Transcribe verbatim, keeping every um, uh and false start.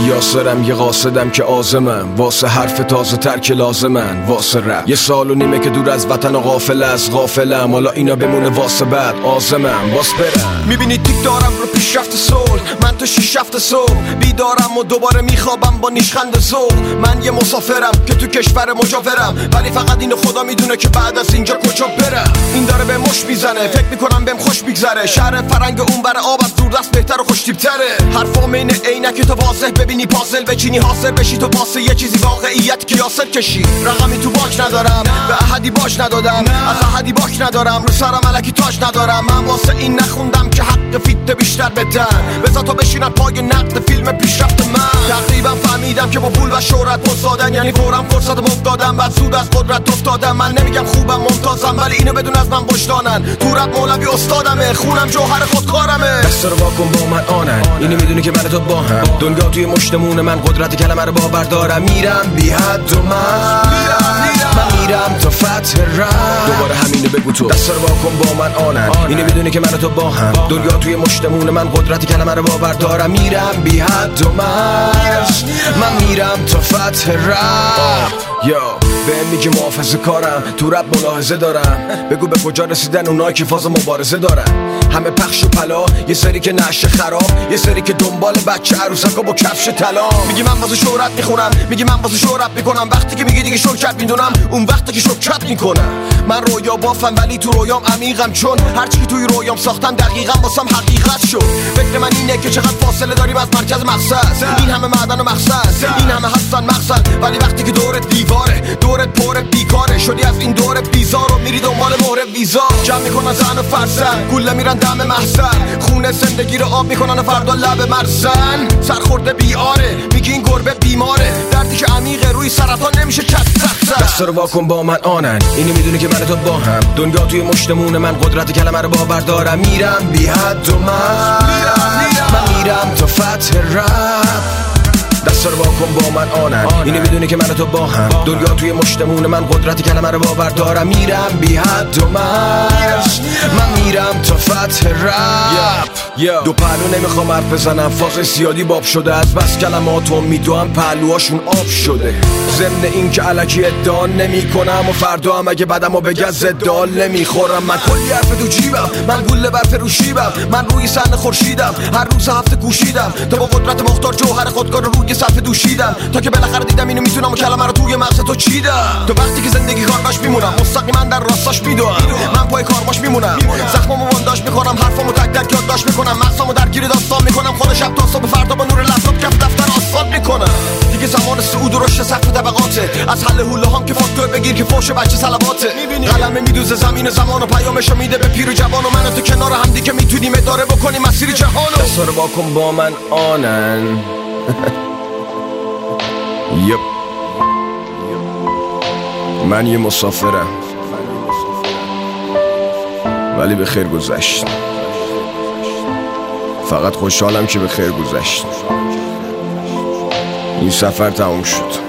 یاسرم یه قاصدم که آزمم، واسه حرف تازه تر که لازمن، واسه رپ. یه سال و نیمه که دور از وطن و غافل از غافلم، حالا اینا بمونه واسه بعد آزمم واس برم. میبینی تیک دارم رو پیشرفت صلح، من تو شیش هفت صبح بیدارم و دوباره میخوابم با نیشخند ذوق. من یه مسافرم که تو کشور مجاورم، ولی فقط اینو خدا میدونه که بعد از اینجا کجا برم. این داره به مش میزنه، فکر میکنم بهم خوش میگذره. شهر فرنگ اون بر آب از دور دست بهتر و خوش تیپ‌تره. حرفام اینه عینک تو واضح ببینی پازل بچینی حاصل بشی تو واسه یه چیزی واقعیت که یاسر کشی. رقمی تو باک ندارم، به احدی باش ندادم، از احدی باک ندارم، رو سرم الکی تاج ندارم. من واسه این نخوندم که حق فیت بیشتر بدن، بذار تا بشینن پای نقد فیلم پیشرفت من. تقریبا فهمیدم که با پول و شهرت پسادن، یعنی فورا فرصت افتادم بعد سود از قدرت افتادم. من نمیگم خوبم ممتازم، ولی اینو بدون از من وجدانن. تو رپ مولوی استادمه، خونم جوهر خودکارمه. دست رو واکن با من آنن، اینو میدونی که من تو با هم. دنیا توی مشتمون من، قدرت کلمه رو باور دارم. میرم بی حد و من من میرم تا فتح رپ. دوباره همینو بگو تو. دست رو واکن با من آنن، اینو میدونی که من تو با هم. دنیا توی مشتمون من، قدرت کلمه رو باور دارم. میرم بی حد و من من میرم تا فتح رپ. یا بهم میگی محافظه کارم، تو رپ ملاحظه دارم. بگو به کجا رسیدن اونایی که فاز مبارزه دارن. همه پخش و پلا، یه سری که نشه خراب، یه سری که دنبال بچه عروسکا با کفش طلا. میگی من واسه شهرت میخونم، میگی من واسه شهرت میکنم. وقتی که میگی دیگه شرکت میدونم، اون وقتی که شرکت میکنم. من رویا بافم ولی تو رویام عمیقم، چون هرچی که توی رویام ساختم دقیقاً واسم حقیقت شد. فکر من اینه که چقدر فاصله داریم از مرکز مقصد. این همه معدن و مقصد، این همه هستن مقصد، ولی وقتی که دورت دیواره، دورت پر بیکاره، شدی از این دور بیزار و میری دنبال مهر ویزا. جمع میکنن زن و فرزن، گوله میرن دم محزن، خونه زندگی رو آب میکنن و فردا لب مرزن. سرخورده بیاره، میگی این گربه بیماره، دردی که عمیقه روی سرطان نمیشه چک زد. دست رو واکن با من آنن، اینو میدونی که من تو با هم. دنیا توی مشتمون من، قدرت کلمه رو باور دارم. میرم بی حد و من من میرم تا فتح رپ. دست رو واکن با من آنن، اینو میدونی که من تو با هم. دنیا توی مشتمون من، قدرت کلمه رو باور دارم. میرم بی حد و من من میرم تا فتح رپ. دو پهلو نمیخوام حرف بزنم، فاز زیادی باب شده، از بس کلماتو میدوام پهلوهاشون آب شده. ضمن این که الکی ادعا نمی کنم و فردا هم اگه بدمو بگه زدال نمیخورم. من کلی حرف تو جیبم، من گوله برف رو شیبم، من روی صحنه خورشیدم، هر روز هفته کوشیدم تا با قدرت مختار جوهر خودکار رو روی صفحه دوشیدم، تا که بالاخره دیدم اینو میتونم و کلمه رو توی مغز تو چیدم. تو وقتی که زندگی کارباش میمونم، مستقیما در راستاش میدوام. من پای کارباش میمونم، زخمامو بنداش میکنم، حرفامو تک تک یادداشت میکنم، مغزامو درگیر داستان میکنم. خود شب تا صبح فردا با نور لپتاپ کف دفتر آسفالت میکنم. دیگه زمان صعود و رشد سقف طبقاته، از حل حوله هام که فاکتور بگیر که فوش بچه صلواته. قلمه میدوزه زمین زمان و پیامشو میده به پیر و جوان، و من و تو کنار هم دیگه میتونیم اداره بکنیم مسیر جهانو. دست رو واکن با من آنن. یپ من یه مسافرم، ولی به خیر گذشت. فقط خوشحالم که به خیر گذشت. این سفر تموم شد.